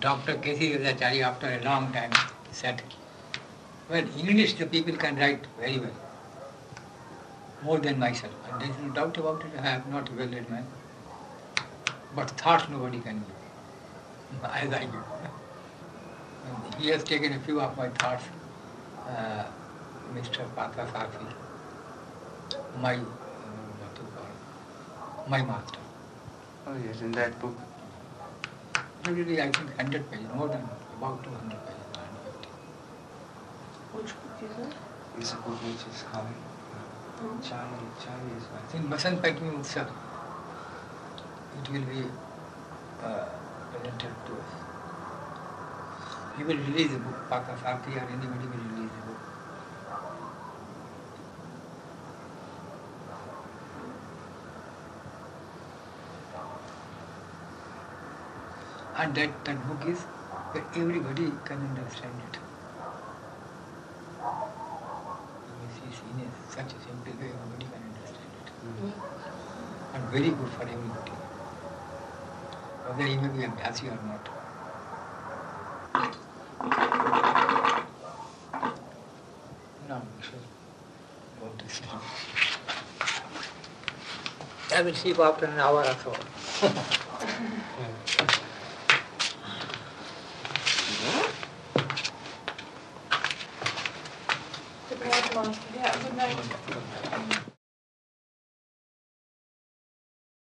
Dr. K.C. Acharya, after a long time, said, well, English the people can write very well, more than myself. And there is no doubt about it, I am not a well-read man. But thoughts nobody can give, as I give. And he has taken a few of my thoughts, Mr. Pata Safi, my, what to call, my master. Oh yes, in that book. Really, I think 100 pages, more than about 200 pages, 150. Which book is it? It's a book which is called Chai is It's in Basant Panchami Utsav. It will be presented to us. He will release the book, Paka Safi or anybody will release the book. And that book is that everybody can understand it. It is in such a simple way, everybody can understand it. And very good for everybody. Whether he may be a Abhyasi or not. Now we shall go to sleep. I will sleep after an hour or so. Good night, Master. Yeah, good night.